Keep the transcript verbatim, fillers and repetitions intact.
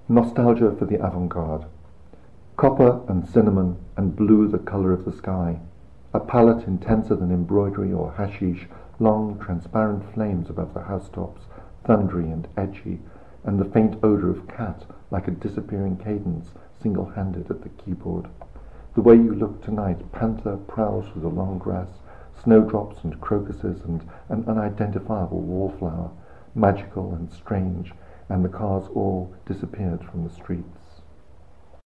Nostalgia for the avant-garde. Copper and cinnamon and blue the colour of the sky. A palette intenser than embroidery or hashish, long transparent flames above the housetops, thundery and edgy, and the faint odour of cat like a disappearing cadence, single-handed at the keyboard. The way you look tonight, panther prowls through the long grass, snowdrops and crocuses and an unidentifiable wallflower, magical and strange, and the cars all disappeared from the streets.